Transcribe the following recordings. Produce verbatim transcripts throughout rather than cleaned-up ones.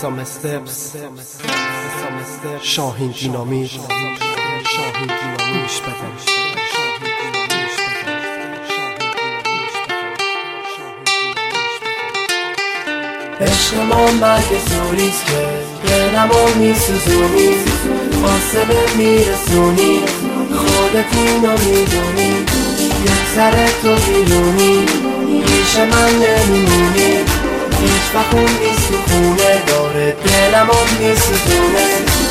حسام استپس، شاهین دینامیت، شاهین دینامیت بده. عشق ما مرگ زوریست که دلمو میسوزونی، فاصله میرسونی، خودت اینو میدونی. یک سر تو بیرونی، پیش من نمیمونی، هیچ وقت اون نیست تو خونه، داره دلمو میسوزونه.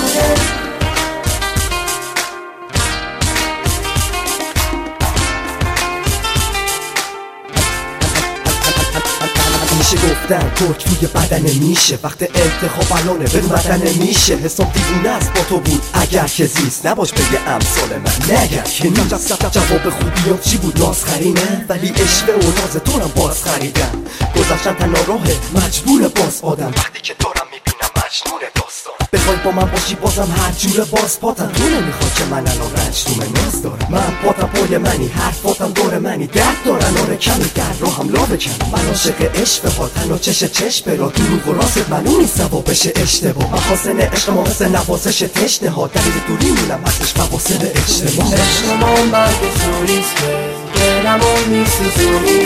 میشه گفتن ترک توی بدن میشه، وقت انتخاب الانه به بدن میشه. حساب دیوونه است با تو بود اگر که زیست، نباش بگه امثال من نگر که نیست. جواب خوبیام چی بود؟ ناز خرینه، ولی اشوه و ناز تو رم باز خریدم. گذشتن تنها راهه مجبور باز آدم، وقتی که تو رم میبینم مجنون داستان. بخوای با من باشی بازم هر جور باز پاتم، تو نمیخواد که من الان رنج تو ناز دارم. من پاتم پای منی، حرفاتم دور منی، درد دارن آره کمی درد رو هم لا بکن. من عاشق عشق ها تنها چش چشم برا، دروغ و راست منونی سوا بشه اشتباه. محاسن عشق ما مثل نوازش تشنه ها، دلیل دوری مونم ازش فواصل اجتماع. عشق ما مرگ زوریست که دلمو میسوزونی،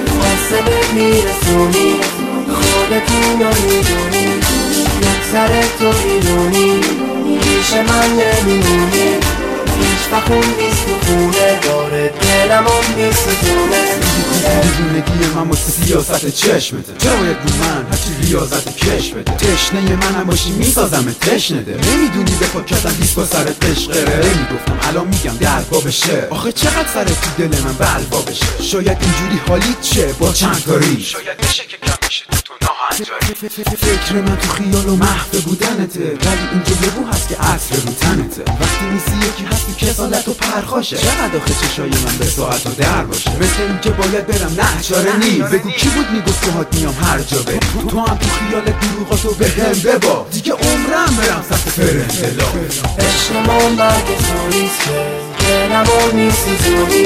فاصله میرسونی، خودت اینو میدونی. یک سر تو بیرونی، پیش من نمیمونی، هیچ وقت اون نیست تو خونه، داره دلمو میسوزونه. دیوونگی من واسه سیاست چشمته، چرا باید رو من هرچی ریاضت کش بده؟ تشنه منم باشی میسازم تشنه ده، نمیدونی به پا کردم دیسکو سرت قشقره. نمیگفتم الان میگم در بشه، آخه چقدر سرت تو دل من بلوا بشه. شاید اینجوری حالیت شه با چند کاری، شاید بشه که کم بشه تو تو ناهنجاری. فکر من تو خیال و محو بودنته، ولی اینجا یه بو هست که عطر رو تنته. وقتی نیستی یکی هستی کسالت و پرخاشه، چقدر آخه چشای من به ساعت و در باشه. مثل اینکه باید برم نه چاره نی، بگو کی بود میگفت تو هات میام هر جا بری. تو, تو هم تو خیال دروغاتو به هم ببا، دیگه عمرم برم سخت فرنجلا. عشق ما مرگ زوریست که دلمو میسوزونی،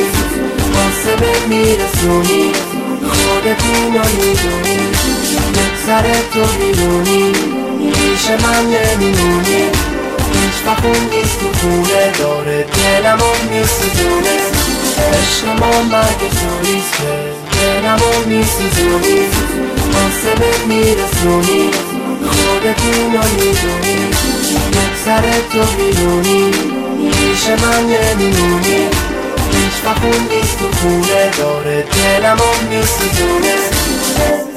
فاصله میرسونی، خودت اینو میدونی. یک سر تو بیرونی، پیش من نمیمونی، هیچ وقت اون نیست تو خونه، داره دلمو میسوزونه. عشق ما مرگ زوریست که دلمو میسوزونی، فاصله میرسونی، خودت اینو میدونی. یک سر تو بیرونی، پیش من نمیمونی، هیچ وقت اون نیست تو خونه، داره دلمو میسوزونه.